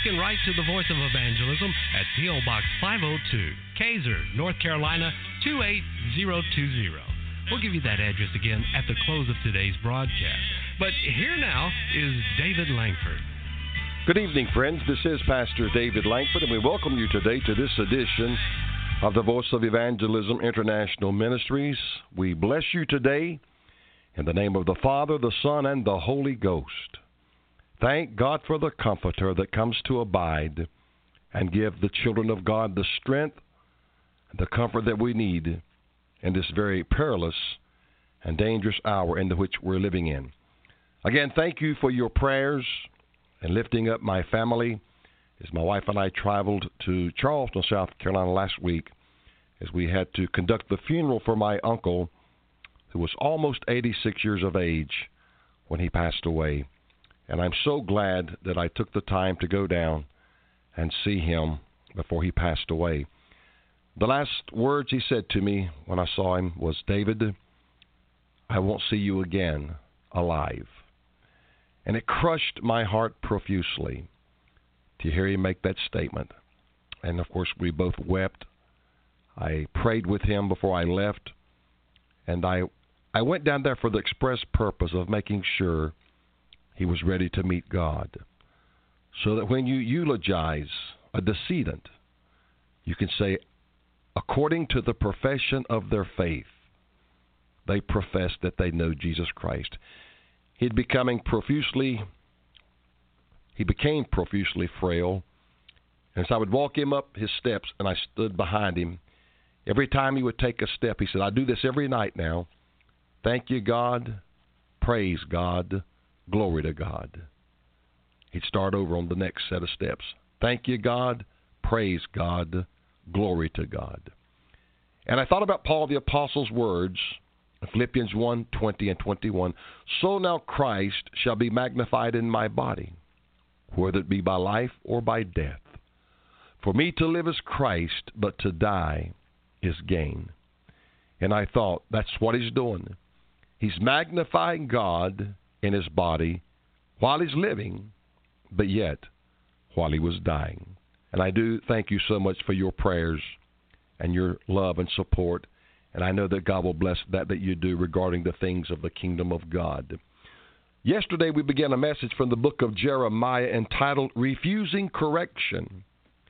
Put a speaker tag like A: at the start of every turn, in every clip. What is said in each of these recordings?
A: can write to the Voice of Evangelism at P.O. Box 502, Kaiser, North Carolina 28020. We'll give you that address again at the close of today's broadcast. But here now is David Langford.
B: Good evening, friends. This is Pastor David Langford, and we welcome you today to this edition of the Voice of Evangelism International Ministries. We bless you today in the name of the Father, the Son, and the Holy Ghost. Thank God for the Comforter that comes to abide and give the children of God the strength and the comfort that we need in this very perilous and dangerous hour in which we're living in. Again, thank you for your prayers and lifting up my family as my wife and I traveled to Charleston, South Carolina last week as we had to conduct the funeral for my uncle who was almost 86 years of age when he passed away. And I'm so glad that I took the time to go down and see him before he passed away. The last words he said to me when I saw him was, "David, I won't see you again alive." And it crushed my heart profusely to hear him make that statement. And, of course, we both wept. I prayed with him before I left. And I went down there for the express purpose of making sure he was ready to meet God. So that when you eulogize a decedent, you can say, according to the profession of their faith, they profess that they know Jesus Christ. He became profusely frail. And so I would walk him up his steps, and I stood behind him. Every time he would take a step, he said, "I do this every night now. Thank you, God. Praise God. Glory to God." He'd start over on the next set of steps. Thank you, God. Praise God. Glory to God. And I thought about Paul the Apostle's words, Philippians 1:20 and 21. So now Christ shall be magnified in my body, whether it be by life or by death. For me to live is Christ, but to die is gain. And I thought, that's what he's doing. He's magnifying God in his body while he's living, but yet while he was dying. And I do thank you so much for your prayers and your love and support. And I know that God will bless that you do regarding the things of the kingdom of God. Yesterday we began a message from the book of Jeremiah entitled Refusing Correction.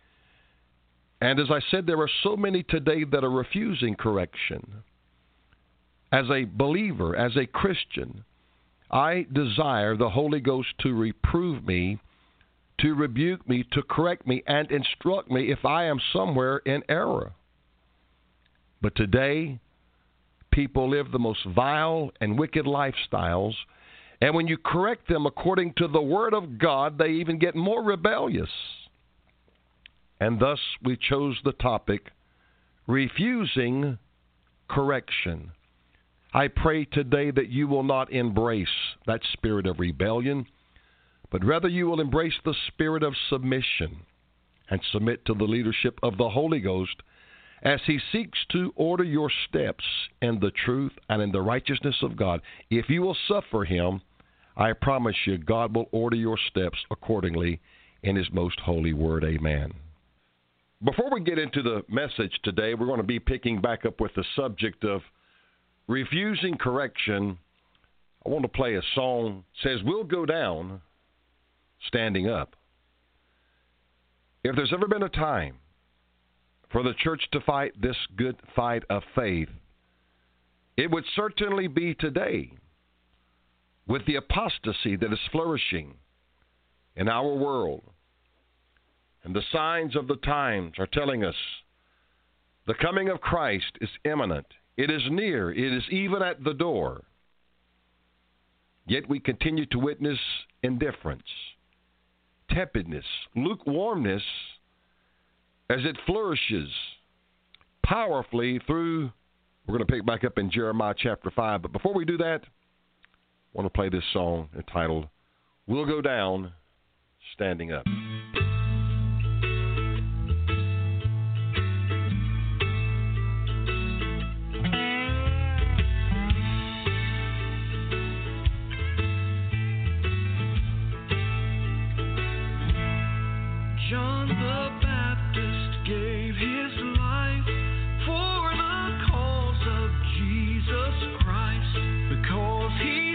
B: And as I said, there are so many today that are refusing correction. As a believer, as a Christian, I desire the Holy Ghost to reprove me, to rebuke me, to correct me, and instruct me if I am somewhere in error. But today, people live the most vile and wicked lifestyles, and when you correct them according to the Word of God, they even get more rebellious. And thus, we chose the topic, Refusing Correction. I pray today that you will not embrace that spirit of rebellion, but rather you will embrace the spirit of submission and submit to the leadership of the Holy Ghost as he seeks to order your steps in the truth and in the righteousness of God. If you will suffer him, I promise you God will order your steps accordingly in his most holy word. Amen. Before we get into the message today, we're going to be picking back up with the subject of refusing correction. I want to play a song that says, "We'll go down standing up." If there's ever been a time for the church to fight this good fight of faith, it would certainly be today with the apostasy that is flourishing in our world. And the signs of the times are telling us the coming of Christ is imminent. It is near. It is even at the door. Yet we continue to witness indifference, tepidness, lukewarmness as it flourishes powerfully through, we're going to pick back up in Jeremiah chapter 5. But before we do that, I want to play this song entitled, "We'll Go Down Standing Up."
C: John the Baptist gave his life for the cause of Jesus Christ, because he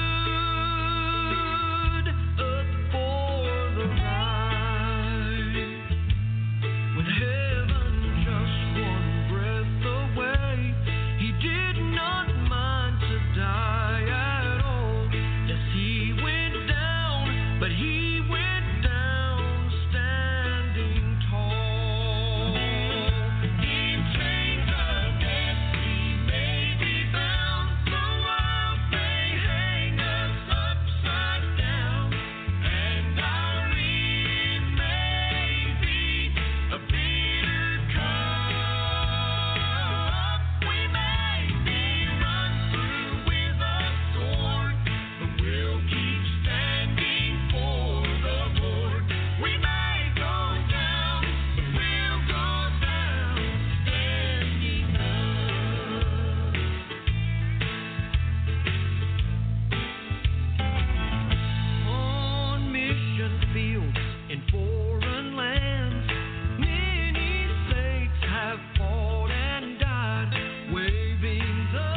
C: stood up for the right. When heaven just one breath away, he did not mind to die at all. Yes, he went down, but he went down standing tall. In chains of death he may be bound, the world may hang us upside down, and our end may be a bitter cup. We may be run through with a sword, but we'll keep standing for the Lord. We may go down, but we'll go down standing up. On mission fields in foreign lands, many saints have fought and died, waving the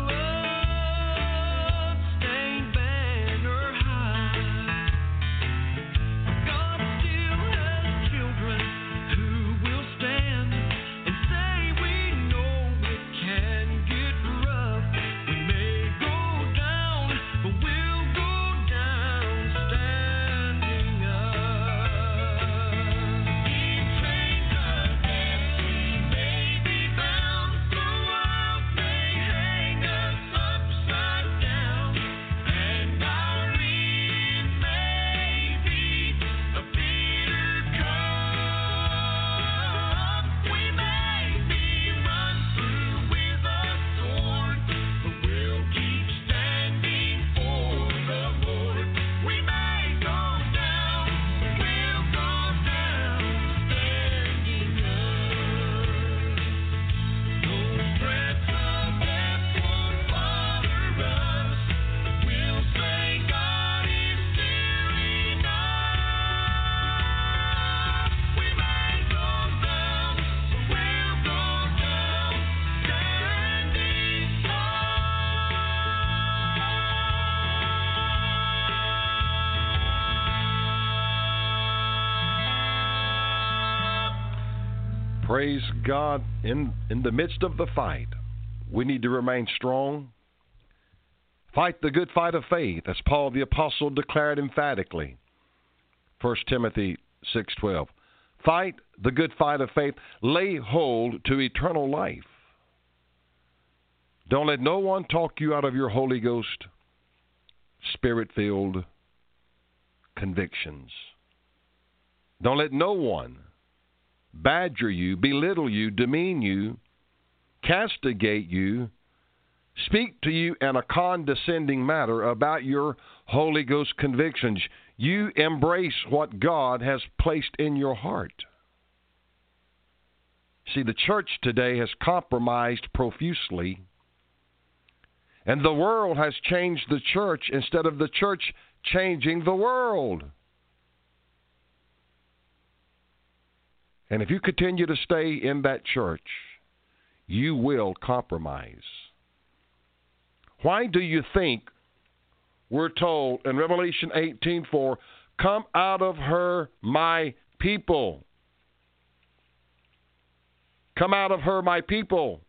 C: blood-stained banner high. God still has children who will stand and say, we know it can get rough. We may go down, but we'll go down standing up. In chains of death we may be bound, the world may hang us upside down, and our end may be a bitter cup. We may be run through with a sword, but we'll keep standing for the Lord. We may go down, but we'll go down standing up. Those threats of death won't bother us. We'll say God is still enough. We may go down, but we'll go down standing up.
B: Praise God. In the midst of the fight, we need to remain strong. Fight the good fight of faith, as Paul the Apostle declared emphatically. 1 Timothy 6:12. Fight the good fight of faith. Lay hold to eternal life. Don't let no one talk you out of your Holy Ghost, Spirit-filled convictions. Don't let no one badger you, belittle you, demean you, castigate you, speak to you in a condescending manner about your Holy Ghost convictions. You embrace what God has placed in your heart. See, the church today has compromised profusely, and the world has changed the church instead of the church changing the world. And if you continue to stay in that church, you will compromise. Why do you think we're told in Revelation 18:4, come out of her, my people? Come out of her, my people.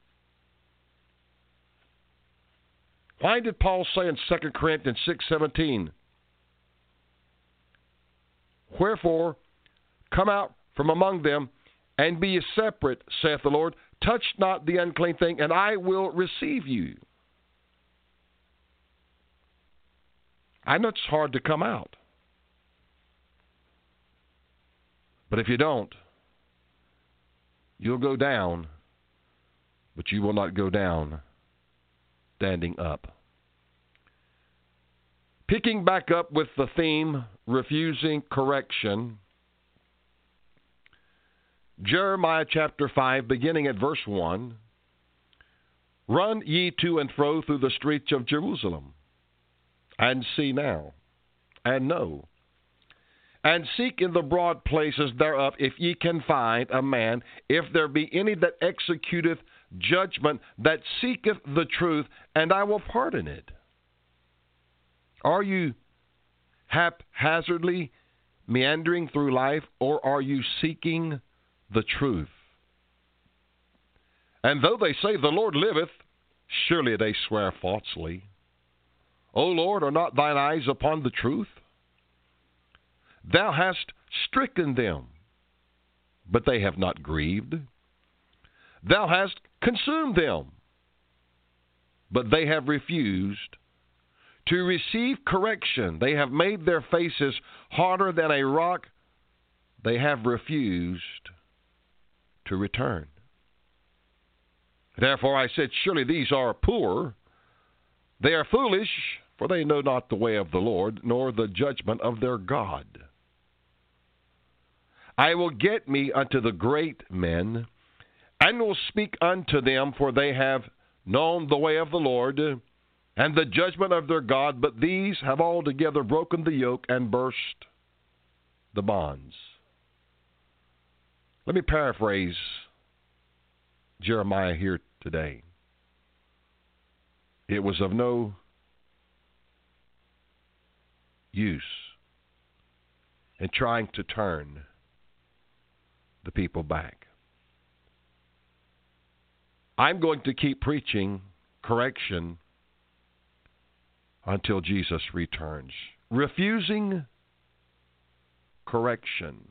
B: Why did Paul say in 2 Corinthians 6:17, wherefore, come out from among them, and be ye separate, saith the Lord. Touch not the unclean thing, and I will receive you. I know it's hard to come out. But if you don't, you'll go down, but you will not go down standing up. Picking back up with the theme, refusing correction, Jeremiah chapter 5, beginning at verse 1, run ye to and fro through the streets of Jerusalem, and see now, and know, and seek in the broad places thereof, if ye can find a man, if there be any that executeth judgment, that seeketh the truth, and I will pardon it. Are you haphazardly meandering through life, or are you seeking the truth? And though they say, the Lord liveth, surely they swear falsely. O Lord, are not thine eyes upon the truth? Thou hast stricken them, but they have not grieved. Thou hast consumed them, but they have refused to receive correction. They have made their faces harder than a rock. They have refused to return. Therefore I said, surely these are poor. They are foolish, for they know not the way of the Lord, nor the judgment of their God. I will get me unto the great men, and will speak unto them, for they have known the way of the Lord, and the judgment of their God, but these have altogether broken the yoke and burst the bonds. Let me paraphrase Jeremiah here today. It was of no use in trying to turn the people back. I'm going to keep preaching correction until Jesus returns. Refusing correction.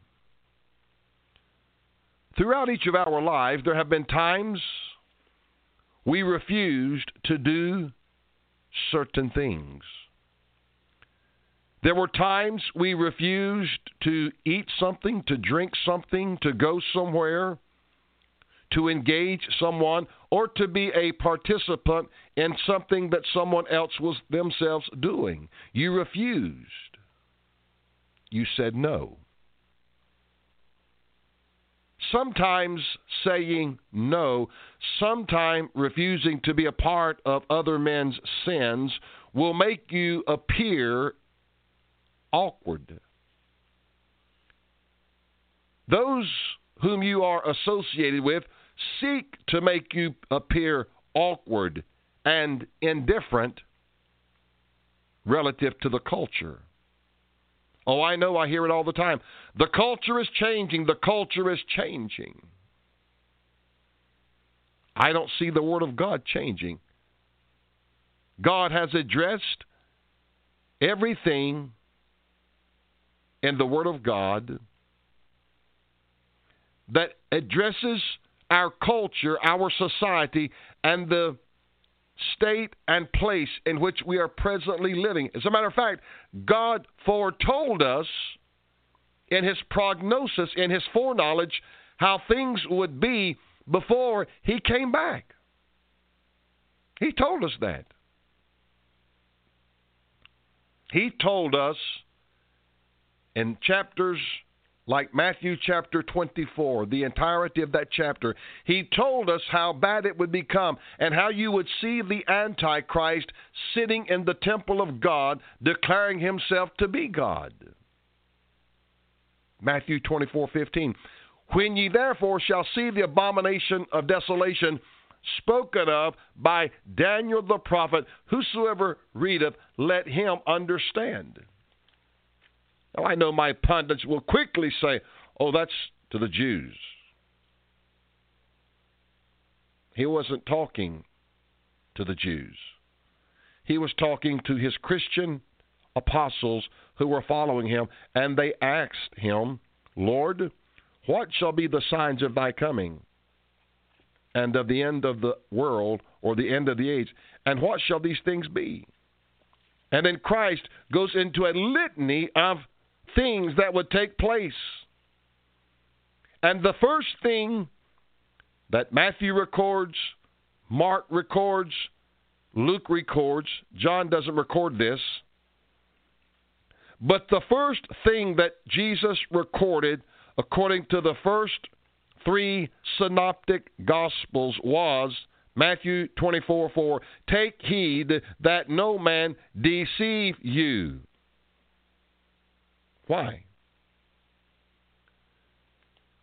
B: Throughout each of our lives, there have been times we refused to do certain things. There were times we refused to eat something, to drink something, to go somewhere, to engage someone, or to be a participant in something that someone else was themselves doing. You refused. You said no. Sometimes saying no, sometimes refusing to be a part of other men's sins will make you appear awkward. Those whom you are associated with seek to make you appear awkward and indifferent relative to the culture. Oh, I know, I hear it all the time. The culture is changing. The culture is changing. I don't see the Word of God changing. God has addressed everything in the Word of God that addresses our culture, our society, and the state and place in which we are presently living. As a matter of fact, God foretold us in His prognosis, in His foreknowledge, how things would be before He came back. He told us that. He told us in chapters like Matthew chapter 24, the entirety of that chapter, He told us how bad it would become and how you would see the Antichrist sitting in the temple of God, declaring himself to be God. Matthew 24:15. When ye therefore shall see the abomination of desolation spoken of by Daniel the prophet, whosoever readeth, let him understand. Now, I know my pundits will quickly say, oh, that's to the Jews. He wasn't talking to the Jews. He was talking to his Christian apostles who were following him, and they asked him, Lord, what shall be the signs of thy coming and of the end of the world, or the end of the age? And what shall these things be? And then Christ goes into a litany of things that would take place. And the first thing that Matthew records, Mark records, Luke records, John doesn't record this, but the first thing that Jesus recorded, according to the first three synoptic gospels, was Matthew 24:4, take heed that no man deceive you. Why?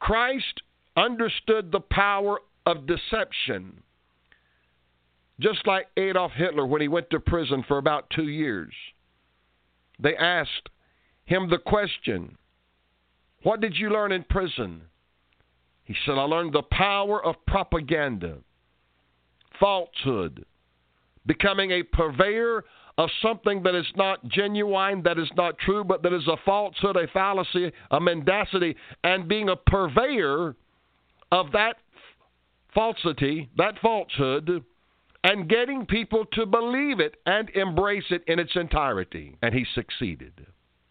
B: Christ understood the power of deception, just like Adolf Hitler when he went to prison for about 2 years. They asked him the question, "What did you learn in prison?" He said, "I learned the power of propaganda, falsehood, becoming a purveyor of something that is not genuine, that is not true, but that is a falsehood, a fallacy, a mendacity, and being a purveyor of that falsity, that falsehood, and getting people to believe it and embrace it in its entirety." And he succeeded.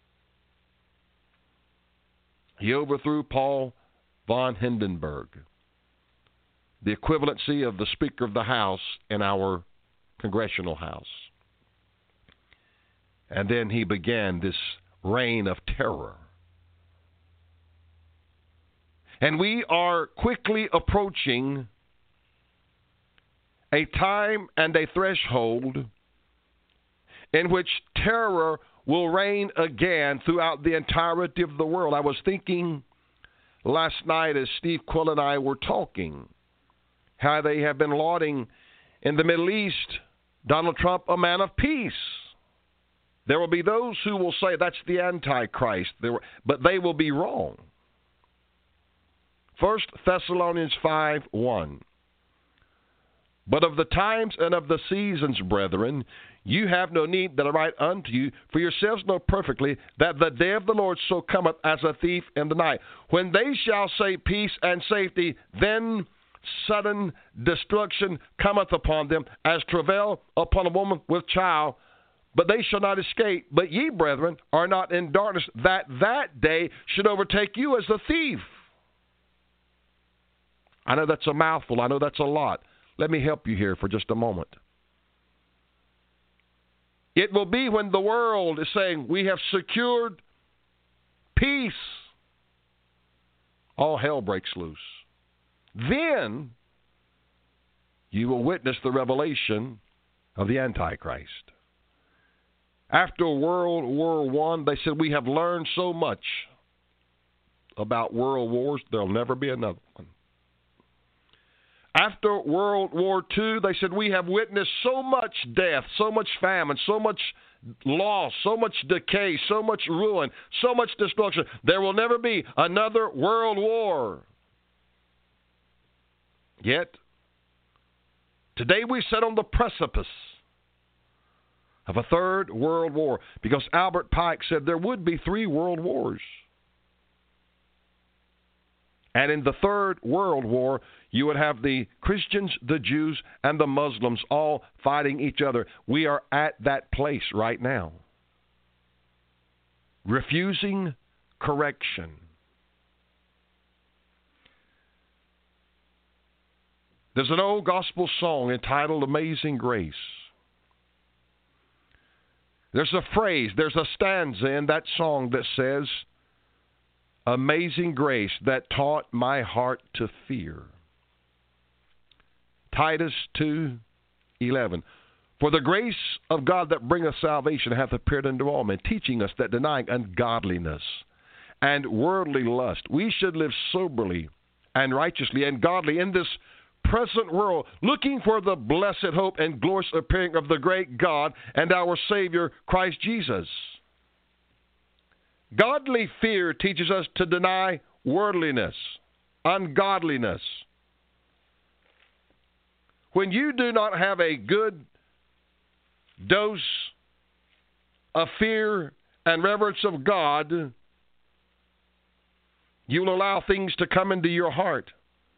B: He overthrew Paul von Hindenburg, the equivalency of the Speaker of the House in our Congressional House. And then he began this reign of terror. And we are quickly approaching a time and a threshold in which terror will reign again throughout the entirety of the world. I was thinking last night as Steve Quill and I were talking, how they have been lauding in the Middle East Donald Trump a man of peace. There will be those who will say that's the Antichrist, but they will be wrong. 1 Thessalonians 5:1. "But of the times and of the seasons, brethren, you have no need that I write unto you, for yourselves know perfectly that the day of the Lord so cometh as a thief in the night. When they shall say peace and safety, then sudden destruction cometh upon them, as travail upon a woman with child. But they shall not escape. But ye, brethren, are not in darkness, that day should overtake you as a thief." I know that's a mouthful. I know that's a lot. Let me help you here for just a moment. It will be when the world is saying, "We have secured peace," all hell breaks loose. Then you will witness the revelation of the Antichrist. After World War I, they said, "We have learned so much about world wars, there'll never be another one." After World War II, they said, "We have witnessed so much death, so much famine, so much loss, so much decay, so much ruin, so much destruction. There will never be another world war." Yet, today we sit on the precipice of a third world war, because Albert Pike said there would be 3 world wars. And in the third world war, you would have the Christians, the Jews, and the Muslims all fighting each other. We are at that place right now. Refusing correction. There's an old gospel song entitled "Amazing Grace." There's a phrase, there's a stanza in that song that says, "Amazing grace that taught my heart to fear." Titus 2:11. "For the grace of God that bringeth salvation hath appeared unto all men, teaching us that denying ungodliness and worldly lust, we should live soberly and righteously and godly in this present world, looking for the blessed hope and glorious appearing of the great God and our Savior, Christ Jesus." Godly fear teaches us to deny worldliness, ungodliness. When you do not have a good dose of fear and reverence of God, you will allow things to come into your heart.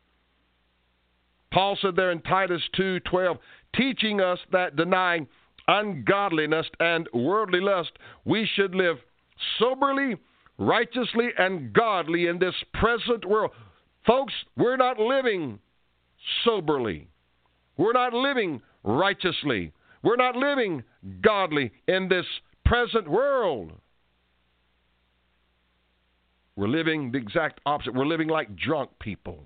B: Paul said there in Titus 2:12, teaching us that denying ungodliness and worldly lust, we should live soberly, righteously, and godly in this present world. Folks, we're not living soberly. We're not living righteously. We're not living godly in this present world. We're living the exact opposite. We're living like drunk people.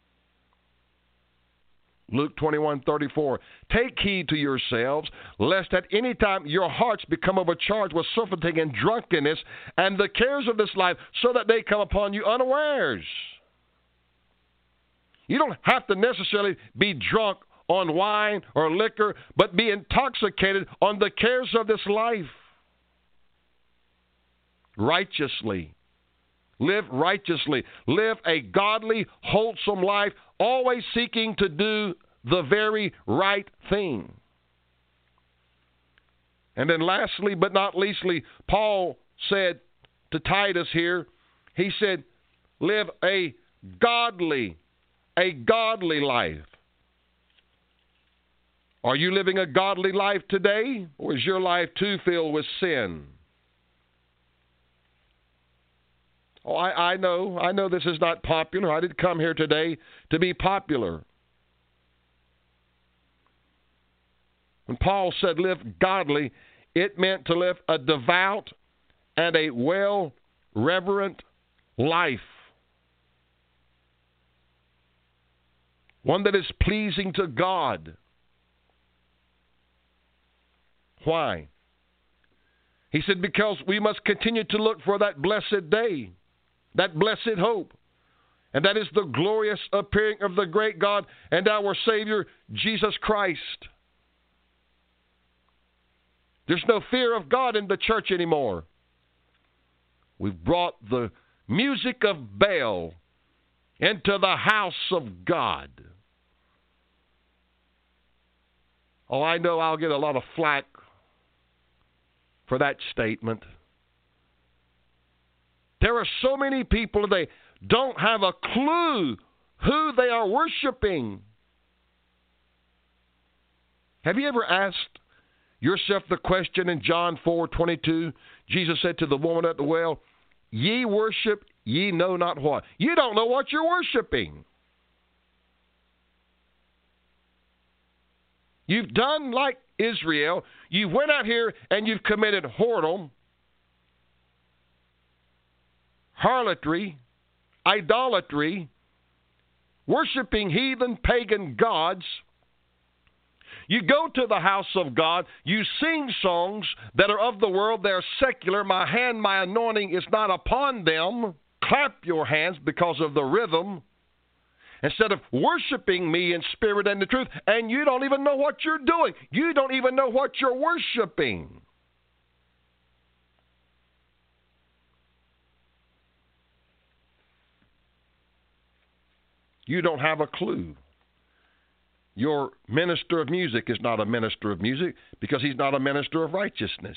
B: Luke 21:34, "Take heed to yourselves, lest at any time your hearts become overcharged with surfeiting and drunkenness and the cares of this life, so that they come upon you unawares." You don't have to necessarily be drunk on wine or liquor, but be intoxicated on the cares of this life. Righteously. Live righteously. Live a godly, wholesome life, always seeking to do the very right thing. And then lastly, but not leastly, Paul said to Titus here, he said, live a godly life. Are you living a godly life today, or is your life too filled with sin? Oh, I know this is not popular. I didn't come here today to be popular. When Paul said live godly, it meant to live a devout and a well-reverent life. One that is pleasing to God. Why? He said, because we must continue to look for that blessed day, that blessed hope. And that is the glorious appearing of the great God and our Savior, Jesus Christ. There's no fear of God in the church anymore. We've brought the music of Baal into the house of God. Oh, I know I'll get a lot of flack for that statement. There are so many people, they don't have a clue who they are worshiping. Have you ever asked yourself the question in John 4:22? Jesus said to the woman at the well, ye worship, ye know not what. You don't know what you're worshiping. You've done like Israel. You went out here and you've committed whoredom, harlotry, idolatry, worshiping heathen pagan gods. You go to the house of God, you sing songs that are of the world, they're secular. My hand, my anointing is not upon them. Clap your hands because of the rhythm, instead of worshiping me in spirit and the truth, and you don't even know what you're doing. You don't even know what you're worshiping. You don't have a clue. Your minister of music is not a minister of music because he's not a minister of righteousness.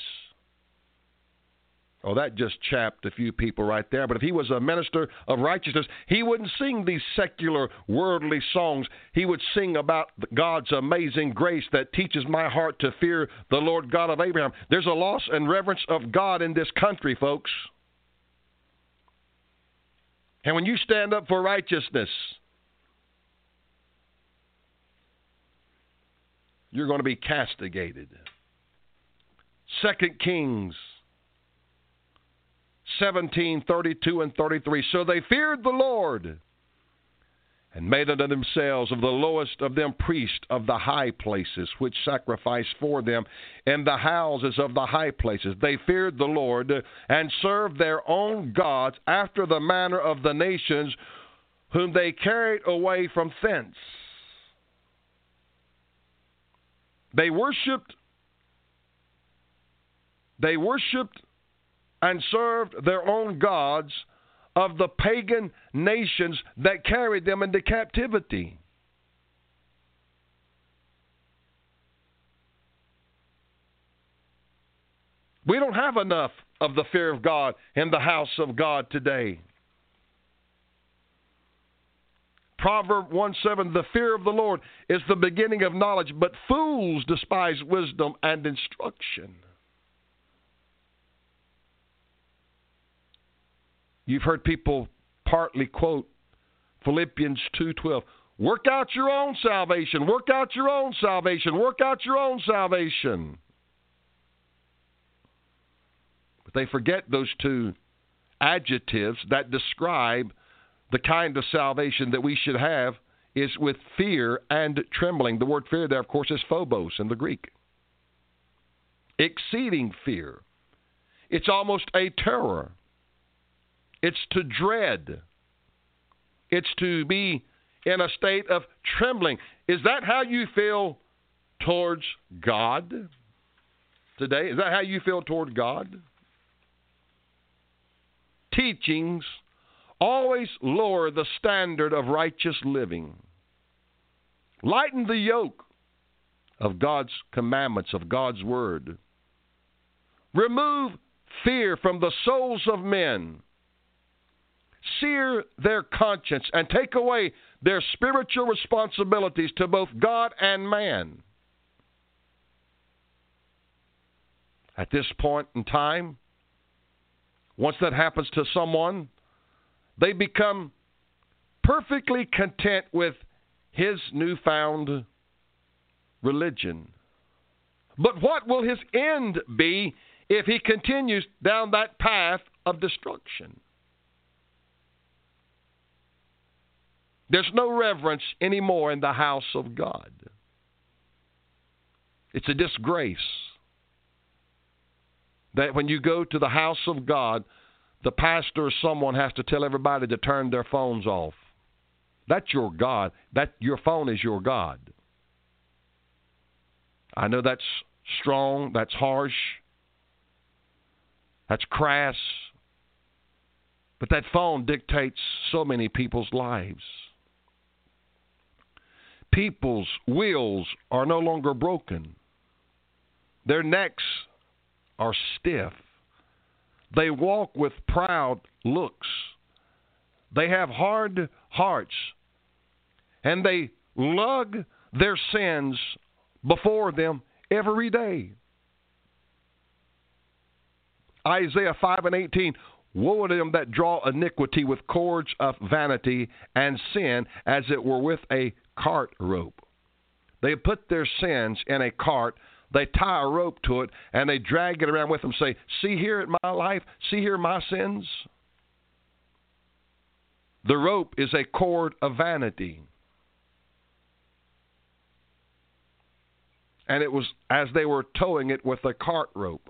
B: Oh, that just chapped a few people right there. But if he was a minister of righteousness, he wouldn't sing these secular, worldly songs. He would sing about God's amazing grace that teaches my heart to fear the Lord God of Abraham. There's a loss and reverence of God in this country, folks. And when you stand up for righteousness, you're going to be castigated. 2 Kings 17:32 and 33. So they feared the Lord and made unto themselves of the lowest of them priests of the high places, which sacrificed for them in the houses of the high places. They feared the Lord and served their own gods after the manner of the nations whom they carried away from thence. They worshipped and served their own gods of the pagan nations that carried them into captivity. We don't have enough of the fear of God in the house of God today. Proverb 1:7, the fear of the Lord is the beginning of knowledge, but fools despise wisdom and instruction. You've heard people partly quote Philippians 2:12. Work out your own salvation. Work out your own salvation. Work out your own salvation. But they forget those two adjectives that describe the kind of salvation that we should have is with fear and trembling. The word fear there, of course, is phobos in the Greek. Exceeding fear. It's almost a terror. It's to dread. It's to be in a state of trembling. Is that how you feel towards God today? Is that how you feel toward God? Teachings always lower the standard of righteous living. Lighten the yoke of God's commandments, of God's word. Remove fear from the souls of men. Sear their conscience and take away their spiritual responsibilities to both God and man. At this point in time, once that happens to someone, they become perfectly content with his newfound religion. But what will his end be if he continues down that path of destruction? There's no reverence anymore in the house of God. It's a disgrace that when you go to the house of God, the pastor or someone has to tell everybody to turn their phones off. That's your God. Your phone is your God. I know that's strong, that's harsh, that's crass, but that phone dictates so many people's lives. People's wills are no longer broken. Their necks are stiff. They walk with proud looks. They have hard hearts. And they lug their sins before them every day. Isaiah 5:18, woe to them that draw iniquity with cords of vanity and sin as it were with a cart rope. They put their sins in a cart, they tie a rope to it, and they drag it around with them, say, see here at my life, see here my sins. The rope is a cord of vanity. And it was as they were towing it with a cart rope.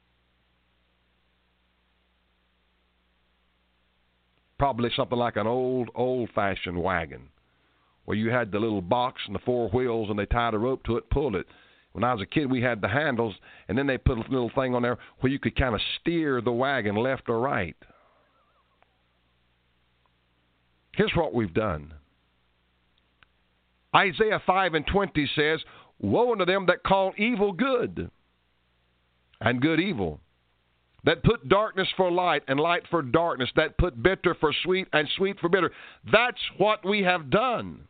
B: Probably something like an old-fashioned wagon, where you had the little box and the four wheels, and they tied a rope to it, pulled it. When I was a kid, we had the handles, and then they put a little thing on there where you could kind of steer the wagon left or right. Here's what we've done. Isaiah 5:20 says, woe unto them that call evil good, and good evil, that put darkness for light and light for darkness, that put bitter for sweet and sweet for bitter. That's what we have done.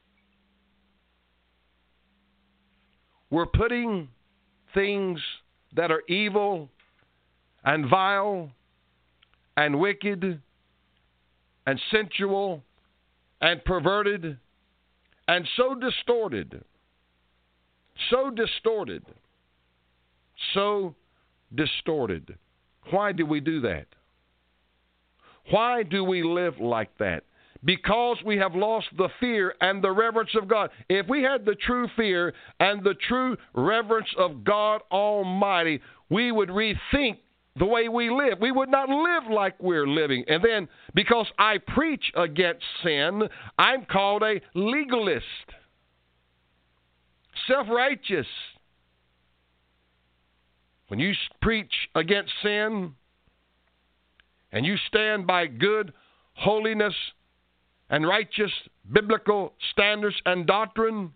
B: We're putting things that are evil and vile and wicked and sensual and perverted and so distorted. Why do we do that? Why do we live like that? Because we have lost the fear and the reverence of God. If we had the true fear and the true reverence of God Almighty, we would rethink the way we live. We would not live like we're living. And then, because I preach against sin, I'm called a legalist, self-righteous. When you preach against sin and you stand by good holiness and righteous biblical standards and doctrine,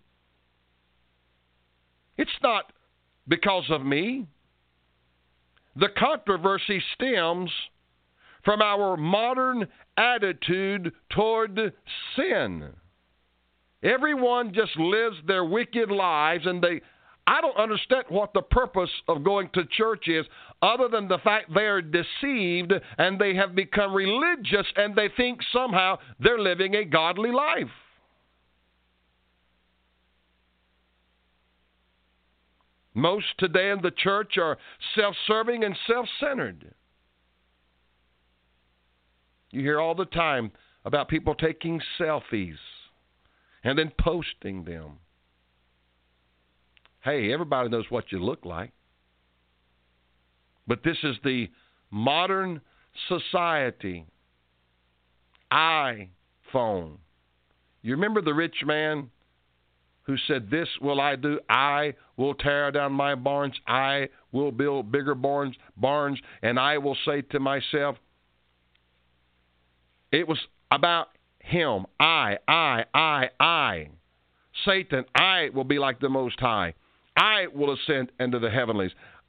B: it's not because of me. The controversy stems from our modern attitude toward sin. Everyone just lives their wicked lives, and I don't understand what the purpose of going to church is, other than the fact they are deceived and they have become religious and they think somehow they're living a godly life. Most today in the church are self-serving and self-centered. You hear all the time about people taking selfies and then posting them. Hey, everybody knows what you look like. But this is the modern society. iPhone. You remember the rich man who said, this will I do. I will tear down my barns. I will build bigger barns, and I will say to myself, it was about him. I. Satan, I will be like the Most High. I will ascend into the heavenlies.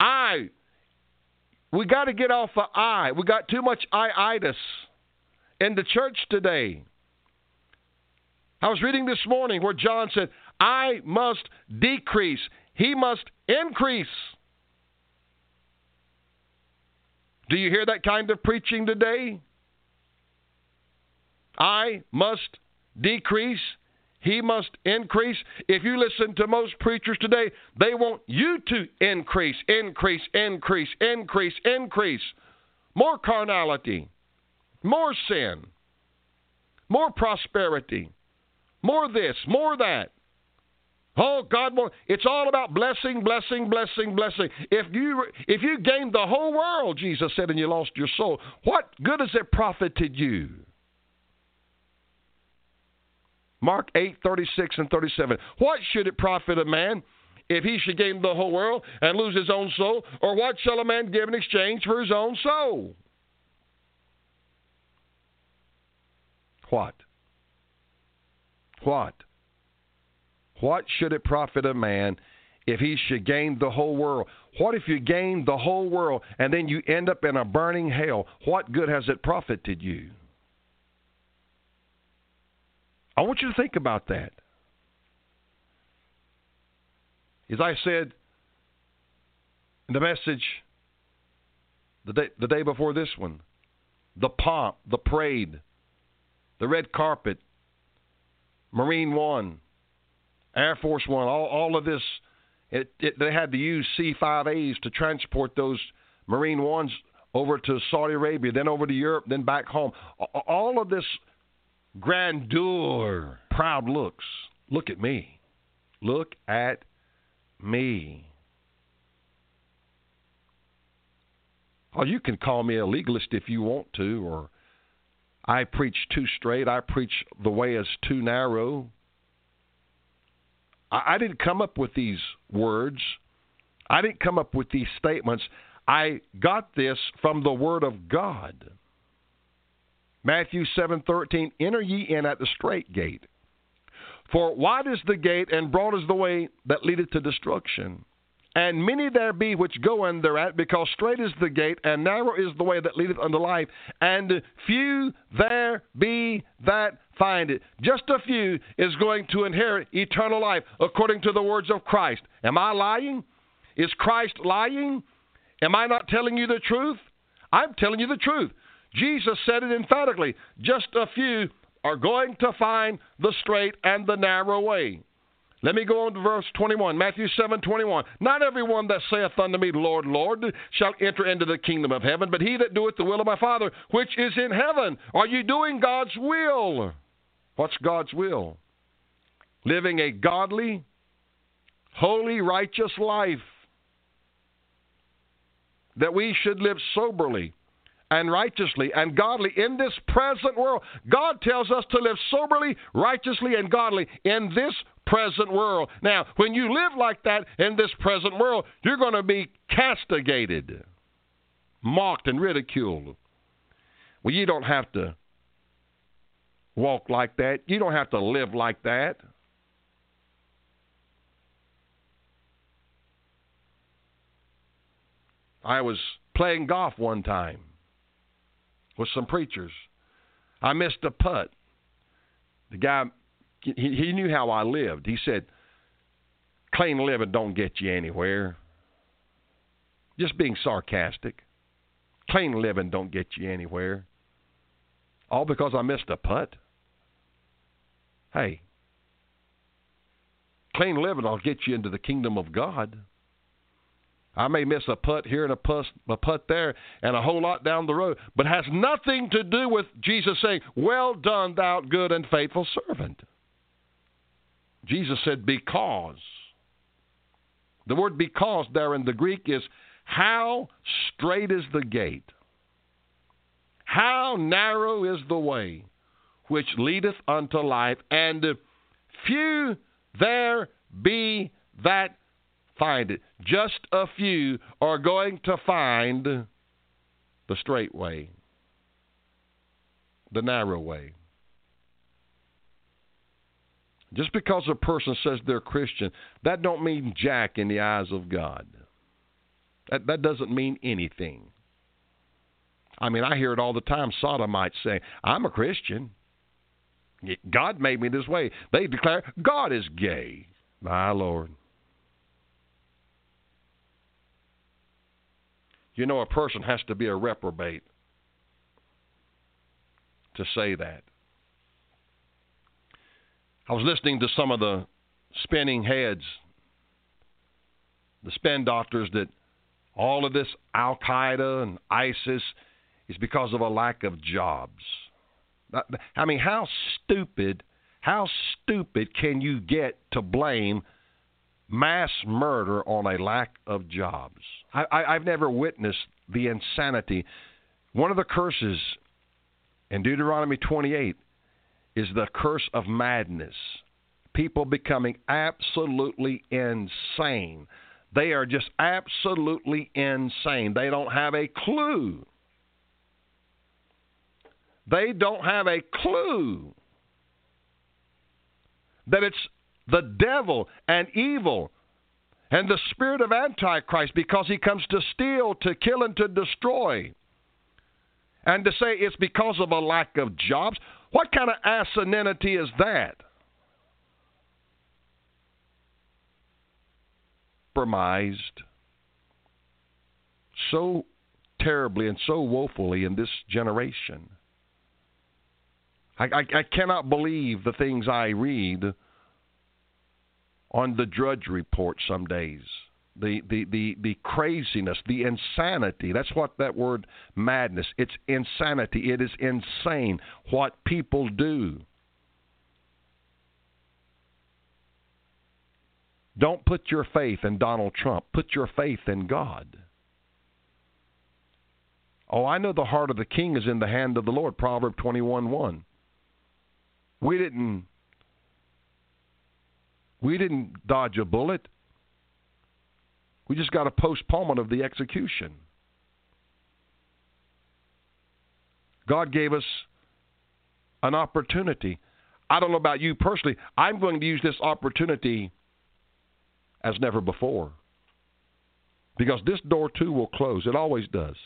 B: We got to get off of I. We got too much I-itis in the church today. I was reading this morning where John said, I must decrease. He must increase. Do you hear that kind of preaching today? I must decrease. He must increase. If you listen to most preachers today, they want you to increase. More carnality, more sin, more prosperity, more this, more that. Oh, God, it's all about blessing. If you gained the whole world, Jesus said, and you lost your soul, what good has it profited you? Mark 8:36 and 37. What should it profit a man if he should gain the whole world and lose his own soul? Or what shall a man give in exchange for his own soul? What? What should it profit a man if he should gain the whole world? What if you gain the whole world and then you end up in a burning hell? What good has it profited you? I want you to think about that. As I said in the message the day before this one, the pomp, the parade, the red carpet, Marine One, Air Force One, all of this, they had to use C-5As to transport those Marine Ones over to Saudi Arabia, then over to Europe, then back home. All of this grandeur, proud looks. Look at me. Look at me. Oh, you can call me a legalist if you want to, or I preach too straight. I preach the way is too narrow. I didn't come up with these words. I didn't come up with these statements. I got this from the Word of God. Matthew 7:13, enter ye in at the strait gate. For wide is the gate, and broad is the way that leadeth to destruction. And many there be which go in thereat, because strait is the gate, and narrow is the way that leadeth unto life, and few there be that find it. Just a few is going to inherit eternal life, according to the words of Christ. Am I lying? Is Christ lying? Am I not telling you the truth? I'm telling you the truth. Jesus said it emphatically. Just a few are going to find the straight and the narrow way. Let me go on to verse 21, Matthew 7:21. Not everyone that saith unto me, Lord, Lord, shall enter into the kingdom of heaven, but he that doeth the will of my Father, which is in heaven. Are you doing God's will? What's God's will? Living a godly, holy, righteous life. That we should live soberly and righteously and godly in this present world. God tells us to live soberly, righteously, and godly in this present world. Now, when you live like that in this present world, you're going to be castigated, mocked, and ridiculed. Well, you don't have to walk like that. You don't have to live like that. I was playing golf one time with some preachers. I missed a putt. The guy, he knew how I lived. He said, clean living don't get you anywhere. Just being sarcastic. Clean living don't get you anywhere. All because I missed a putt? Hey, clean living will get you into the kingdom of God. I may miss a putt here and a putt there and a whole lot down the road, but has nothing to do with Jesus saying, well done, thou good and faithful servant. Jesus said, because. The word because there in the Greek is, how straight is the gate? How narrow is the way? which leadeth unto life, and few there be that find it. Just a few are going to find the straight way, the narrow way. Just because a person says they're Christian, that don't mean jack in the eyes of God. That doesn't mean anything. I mean, I hear it all the time, sodomites saying, I'm a Christian. God made me this way. They declare God is gay. My Lord. You know, a person has to be a reprobate to say that. I was listening to some of the spinning heads, the spin doctors, that all of this Al-Qaeda and ISIS is because of a lack of jobs. I mean, how stupid can you get to blame mass murder on a lack of jobs? I've never witnessed the insanity. One of the curses in Deuteronomy 28 is the curse of madness. People becoming absolutely insane. They are just absolutely insane. They don't have a clue. They don't have a clue that it's the devil and evil and the spirit of Antichrist, because he comes to steal, to kill, and to destroy. And to say it's because of a lack of jobs, what kind of asininity is that? Compromised so terribly and so woefully in this generation. I cannot believe the things I read on the Drudge Report some days. The craziness, the insanity. That's what that word madness, it's insanity. It is insane what people do. Don't put your faith in Donald Trump. Put your faith in God. Oh, I know the heart of the king is in the hand of the Lord, Proverbs 21:1. We didn't dodge a bullet. We just got a postponement of the execution. God gave us an opportunity. I don't know about you personally. I'm going to use this opportunity as never before, because this door too will close. It always does.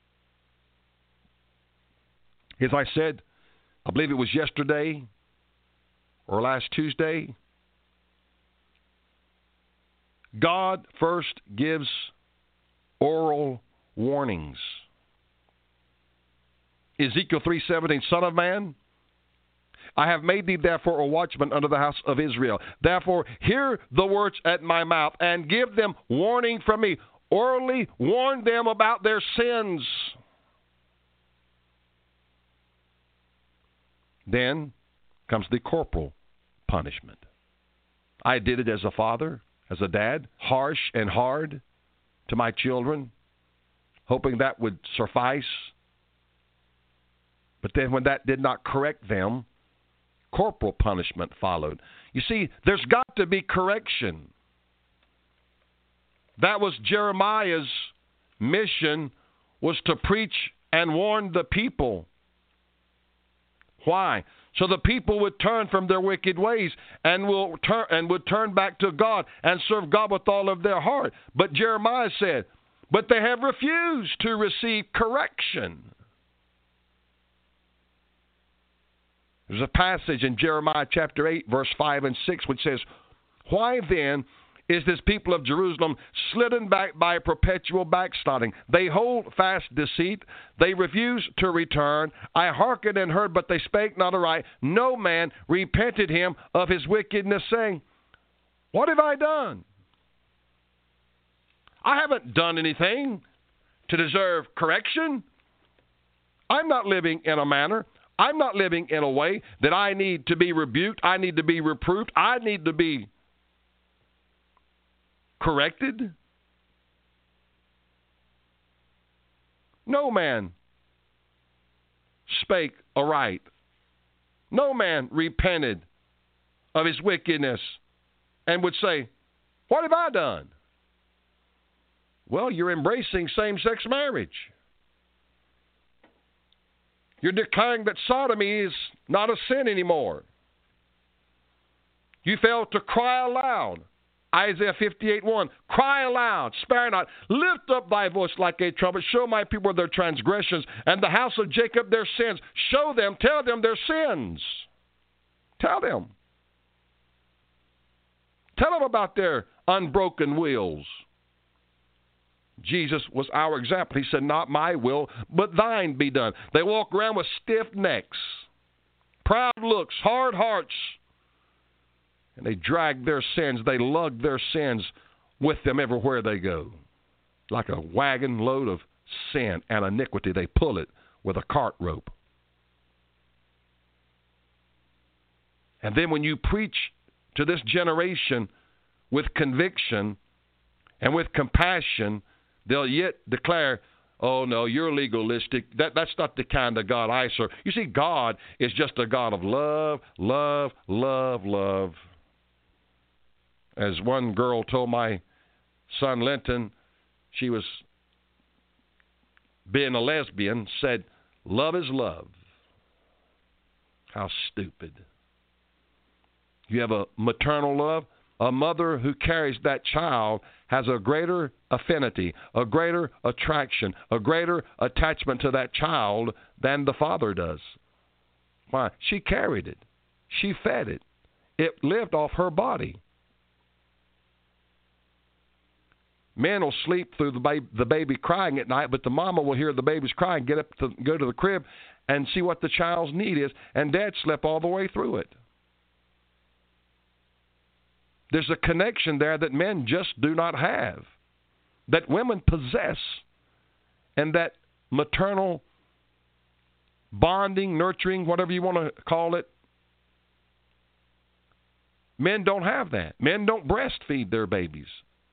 B: As I said, I believe it was yesterday or last Tuesday, God first gives oral warnings. Ezekiel 3:17, Son of man, I have made thee therefore a watchman unto the house of Israel. Therefore hear the words at my mouth, and give them warning from me. Orally warn them about their sins. Then comes the corporal punishment. I did it as a father, as a dad, harsh and hard to my children, hoping that would suffice. But then when that did not correct them, corporal punishment followed. You see, there's got to be correction. That was Jeremiah's mission, was to preach and warn the people. Why? So the people would turn from their wicked ways and would turn back to God and serve God with all of their heart. But Jeremiah said, but they have refused to receive correction. There's a passage in Jeremiah chapter 8, verse 5 and 6, which says, why then is this people of Jerusalem slidden back by perpetual backsliding? They hold fast deceit. They refuse to return. I hearkened and heard, but they spake not aright. No man repented him of his wickedness, saying, what have I done? I haven't done anything to deserve correction. I'm not living in a manner. I'm not living in a way that I need to be rebuked. I need to be reproved. I need to be corrected. No man spake aright. no man repented of his wickedness and would say, what have I done? Well, you're embracing same-sex marriage. You're declaring that sodomy is not a sin anymore. You failed to cry aloud. Isaiah 58:1. Cry aloud, spare not. Lift up thy voice like a trumpet. Show my people their transgressions, and the house of Jacob their sins. Show them, tell them their sins. Tell them. Tell them about their unbroken wills. Jesus was our example. He said, not my will, but thine be done. They walk around with stiff necks, proud looks, hard hearts, and they drag their sins, they lug their sins with them everywhere they go. Like a wagon load of sin and iniquity, they pull it with a cart rope. And then when you preach to this generation with conviction and with compassion, they'll yet declare, oh, no, you're legalistic. That's not the kind of God I serve. You see, God is just a God of love, love, love, love. As one girl told my son Linton, she was being a lesbian, said, love is love. How stupid. You have a maternal love. A mother who carries that child has a greater affinity, a greater attraction, a greater attachment to that child than the father does. Why? She carried it. She fed it. It lived off her body. Men will sleep through the baby crying at night, but the mama will hear the baby's crying, get up to go to the crib and see what the child's need is, and dad slept all the way through it. There's a connection there that men just do not have, that women possess, and that maternal bonding, nurturing, whatever you want to call it, men don't have that. Men don't breastfeed their babies.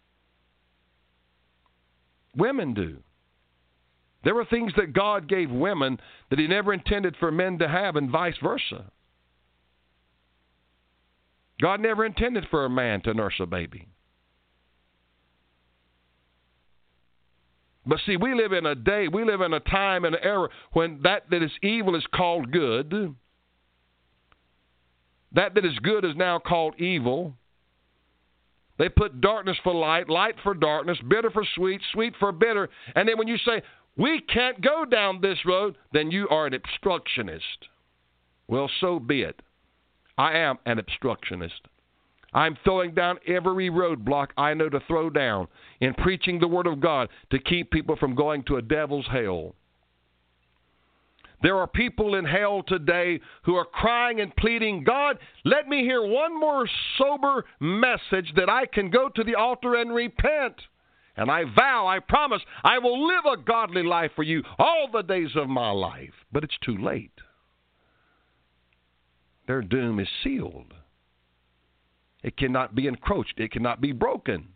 B: Women do. There were things that God gave women that He never intended for men to have, and vice versa. God never intended for a man to nurse a baby. But see, we live in a day, we live in a time and an era when that is evil is called good. That is good is now called evil. They put darkness for light, light for darkness, bitter for sweet, sweet for bitter. And then when you say, we can't go down this road, then you are an obstructionist. Well, so be it. I am an obstructionist. I'm throwing down every roadblock I know to throw down in preaching the Word of God to keep people from going to a devil's hell. There are people in hell today who are crying and pleading, God, let me hear one more sober message that I can go to the altar and repent. And I vow, I promise, I will live a godly life for you all the days of my life. But it's too late. Their doom is sealed. It cannot be encroached. It cannot be broken.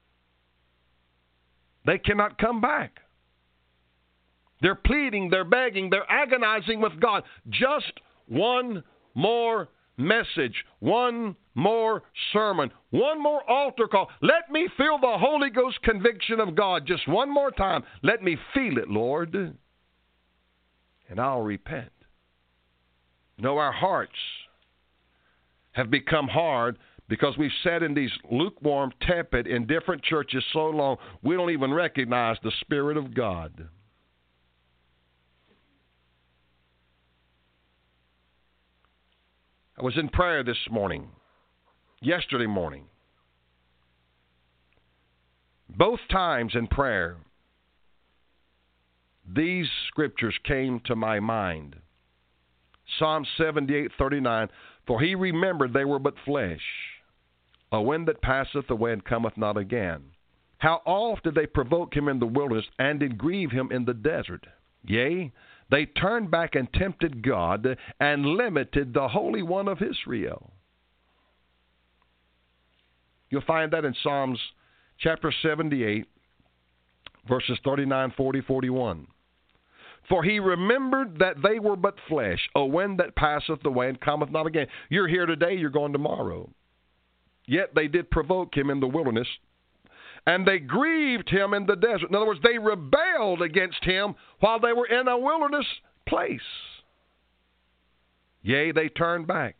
B: They cannot come back. They're pleading, they're begging, they're agonizing with God. Just one more message, one more sermon, one more altar call. Let me feel the Holy Ghost conviction of God just one more time. Let me feel it, Lord, and I'll repent. No, our hearts have become hard because we've sat in these lukewarm, tepid, indifferent churches so long, we don't even recognize the Spirit of God. I was in prayer this morning, yesterday morning. Both times in prayer, these scriptures came to my mind. Psalm 78:39, for he remembered they were but flesh, a wind that passeth away and cometh not again. How oft did they provoke him in the wilderness, and did grieve him in the desert? Yea, they turned back and tempted God, and limited the Holy One of Israel. You'll find that in Psalms chapter 78, verses 39, 40, 41. For he remembered that they were but flesh, a wind that passeth away and cometh not again. You're here today, you're gone tomorrow. Yet they did provoke him in the wilderness, and they grieved him in the desert. In other words, they rebelled against him while they were in a wilderness place. Yea, they turned back,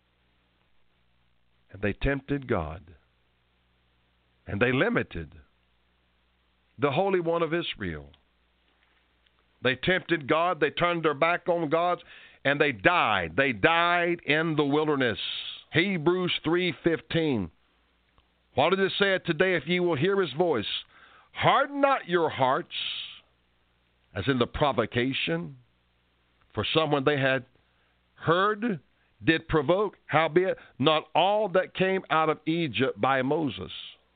B: and they tempted God, and they limited the Holy One of Israel. They tempted God, they turned their back on God, and they died. They died in the wilderness. Hebrews 3:15. What did it say today? If ye will hear his voice, harden not your hearts, as in the provocation. For someone they had heard did provoke, howbeit not all that came out of Egypt by Moses.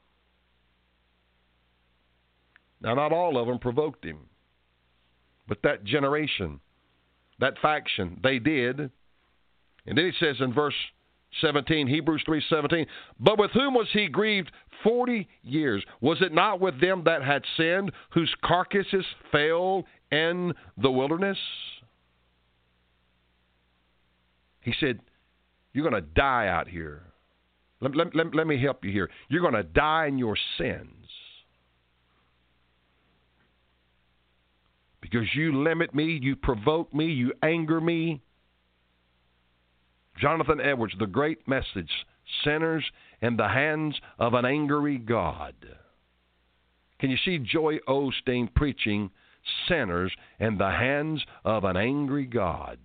B: Now, not all of them provoked him, but that generation, that faction, they did. And then he says in verse 17, Hebrews 3:17, but with whom was he grieved 40 years? Was it not with them that had sinned, whose carcasses fell in the wilderness? He said, you're going to die out here. Let me help you here. You're going to die in your sins. Because you limit me, you provoke me, you anger me. Jonathan Edwards, the great message, sinners in the hands of an angry God. Can you see Joy Osteen preaching sinners in the hands of an angry God?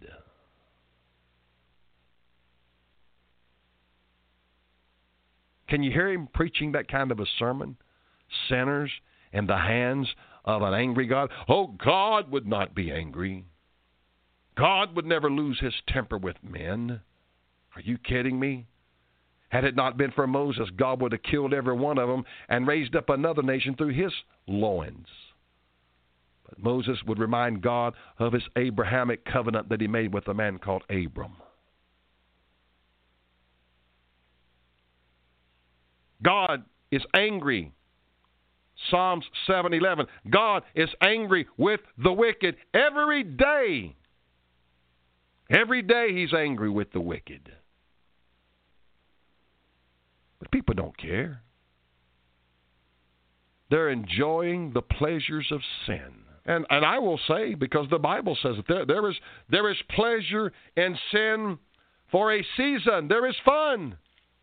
B: Can you hear him preaching that kind of a sermon? Sinners in the hands of an angry God. Oh, God would not be angry. God would never lose his temper with men. Are you kidding me? Had it not been for Moses, God would have killed every one of them and raised up another nation through his loins. But Moses would remind God of his Abrahamic covenant that he made with a man called Abram. God is angry. Psalms 7:11. God is angry with the wicked every day. Every day he's angry with the wicked. But people don't care. They're enjoying the pleasures of sin. And I will say, because the Bible says that there is pleasure in sin for a season. There is fun.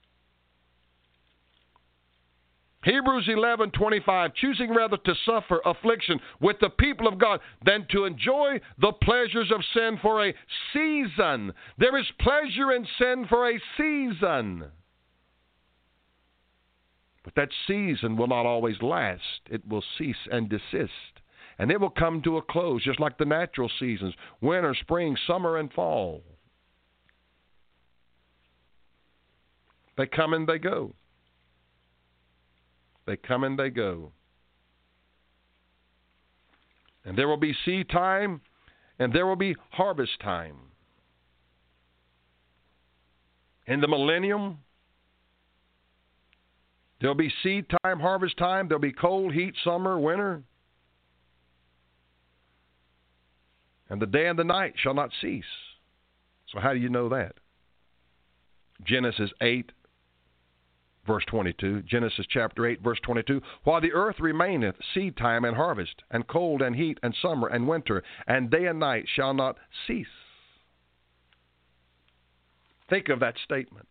B: Hebrews 11:25, choosing rather to suffer affliction with the people of God than to enjoy the pleasures of sin for a season. There is pleasure in sin for a season. But that season will not always last. It will cease and desist. And it will come to a close, just like the natural seasons, winter, spring, summer, and fall. They come and they go. They come and they go. And there will be seed time, and there will be harvest time. In the millennium, there will be seed time, harvest time. There will be cold, heat, summer, winter. And the day and the night shall not cease. So how do you know that? Genesis 8. Verse 22, Genesis chapter 8, verse 22, while the earth remaineth, seed time and harvest, and cold and heat, and summer and winter, and day and night shall not cease. Think of that statement.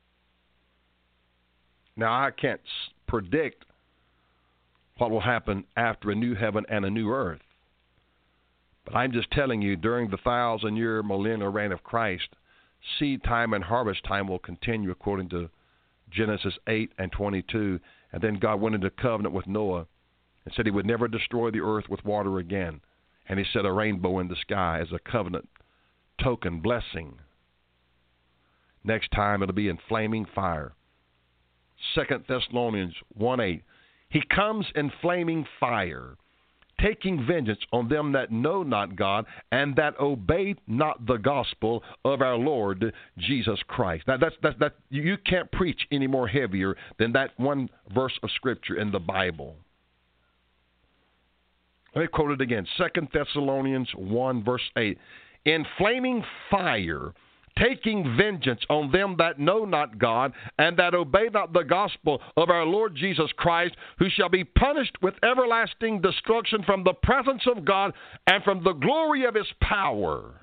B: Now, I can't predict what will happen after a new heaven and a new earth. But I'm just telling you, during the 1,000-year millennial reign of Christ, seed time and harvest time will continue according to Genesis 8 and 22, and then God went into covenant with Noah and said he would never destroy the earth with water again. And he set a rainbow in the sky as a covenant token blessing. Next time it'll be in flaming fire. 2 Thessalonians 1:8. He comes in flaming fire, taking vengeance on them that know not God and that obey not the gospel of our Lord Jesus Christ. Now, that's you can't preach any more heavier than that one verse of Scripture in the Bible. Let me quote it again. 2 Thessalonians 1, verse 8. In flaming fire, taking vengeance on them that know not God, and that obey not the gospel of our Lord Jesus Christ, who shall be punished with everlasting destruction from the presence of God and from the glory of his power.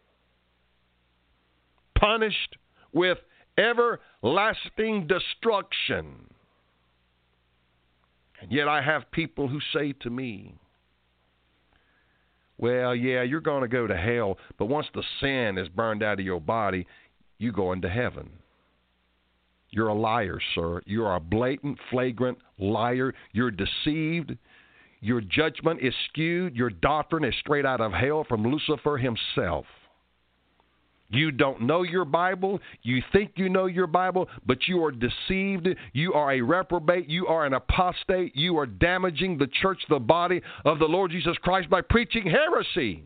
B: Punished with everlasting destruction. And yet I have people who say to me, well, yeah, you're going to go to hell, but once the sin is burned out of your body, you go into heaven. You're a liar, sir. You're a blatant, flagrant liar. You're deceived. Your judgment is skewed. Your doctrine is straight out of hell from Lucifer himself. You don't know your Bible. You think you know your Bible, but you are deceived. You are a reprobate. You are an apostate. You are damaging the church, the body of the Lord Jesus Christ by preaching heresy.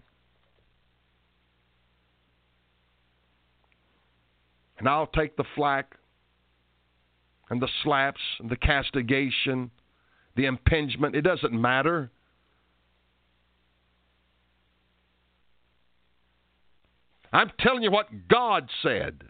B: And I'll take the flack and the slaps and the castigation, the impingement. It doesn't matter. I'm telling you what God said.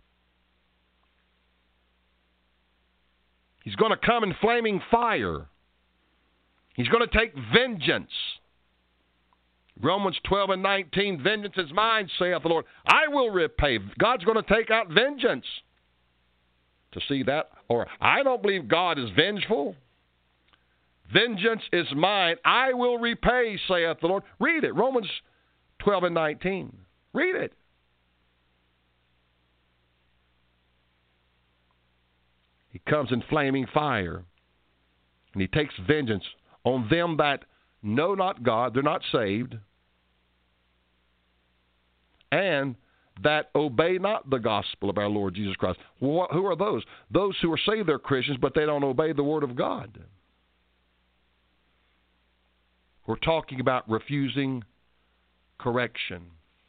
B: He's going to come in flaming fire. He's going to take vengeance. Romans 12 and 19, vengeance is mine, saith the Lord. I will repay. God's going to take out vengeance. To see that, or I don't believe God is vengeful. Vengeance is mine. I will repay, saith the Lord. Read it, Romans 12 and 19. Read it. He comes in flaming fire, and he takes vengeance on them that know not God, they're not saved, and that obey not the gospel of our Lord Jesus Christ. Who are those? Those who are saved, they're Christians, but they don't obey the word of God. We're talking about refusing correction.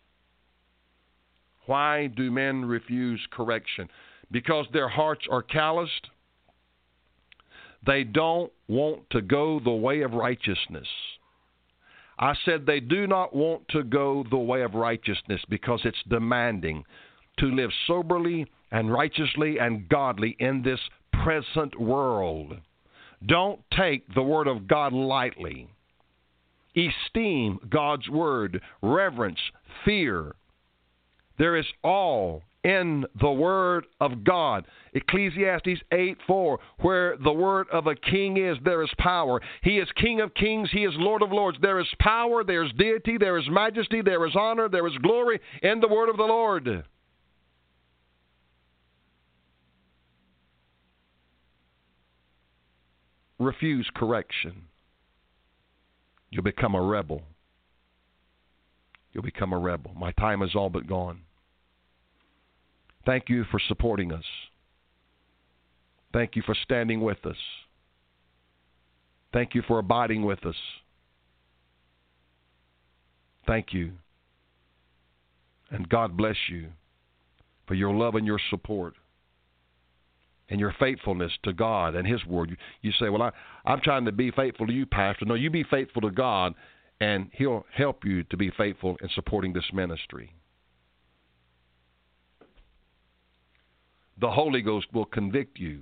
B: Why do men refuse correction? Because their hearts are calloused. They don't want to go the way of righteousness. I said they do not want to go the way of righteousness because it's demanding to live soberly and righteously and godly in this present world. Don't take the word of God lightly. Esteem God's word, reverence, fear. There is all in the word of God. Ecclesiastes 8:4, where the word of a king is, there is power. He is King of kings. He is Lord of lords. There is power, there is deity, there is majesty, there is honor, there is glory in the word of the Lord. Refuse correction. You'll become a rebel. You'll become a rebel. My time is all but gone. Thank you for supporting us. Thank you for standing with us. Thank you for abiding with us. Thank you. And God bless you for your love and your support and your faithfulness to God and His Word. You say, well, I'm trying to be faithful to you, Pastor. No, you be faithful to God, and He'll help you to be faithful in supporting this ministry. The Holy Ghost will convict you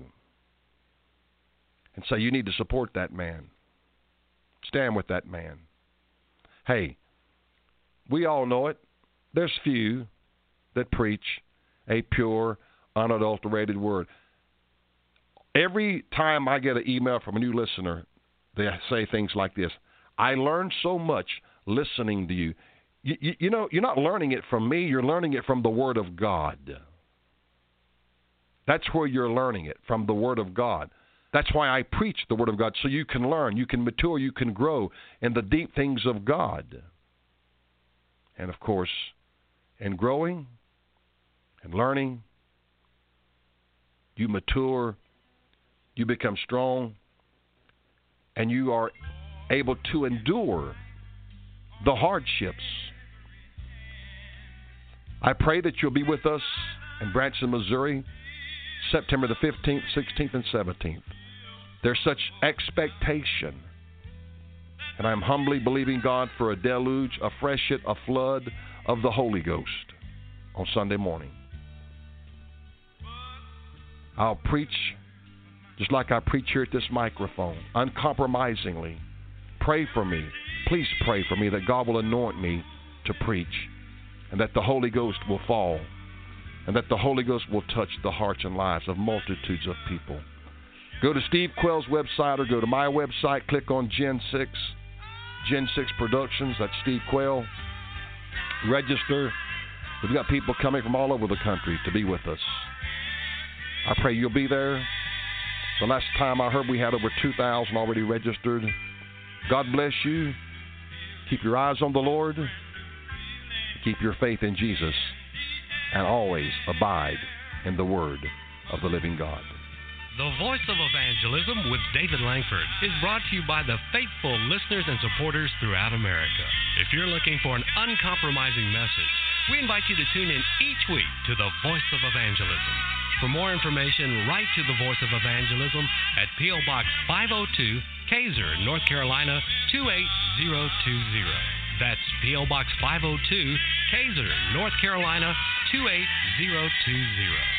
B: and say, you need to support that man. Stand with that man. Hey, we all know it. There's few that preach a pure, unadulterated word. Every time I get an email from a new listener, they say things like this. I learned so much listening to you. You know, you're not learning it from me. You're learning it from the Word of God. That's where you're learning it, from the Word of God. That's why I preach the Word of God, so you can learn, you can mature, you can grow in the deep things of God. And, of course, in growing and learning, you mature, you become strong, and you are able to endure the hardships. I pray that you'll be with us in Branson, Missouri, September the 15th, 16th, and 17th. There's such expectation And I'm humbly believing God for a deluge, a freshet, a flood of the Holy Ghost on Sunday morning. I'll preach just like I preach here at this microphone, uncompromisingly. Pray for me. Please pray for me that God will anoint me to preach, and that the Holy Ghost will fall, and that the Holy Ghost will touch the hearts and lives of multitudes of people. Go to Steve Quayle's website or go to my website, click on Gen 6 Productions, that's Steve Quayle. Register. We've got people coming from all over the country to be with us. I pray you'll be there. The last time I heard we had over 2,000 already registered. God bless you. Keep your eyes on the Lord. Keep your faith in Jesus. And always abide in the Word of the living God.
A: The Voice of Evangelism with David Langford is brought to you by the faithful listeners and supporters throughout America. If you're looking for an uncompromising message, we invite you to tune in each week to the Voice of Evangelism. For more information, write to the Voice of Evangelism at P.O. Box 502, Kaiser, North Carolina 28020. That's P.O. Box 502, Kaiser, North Carolina 28020.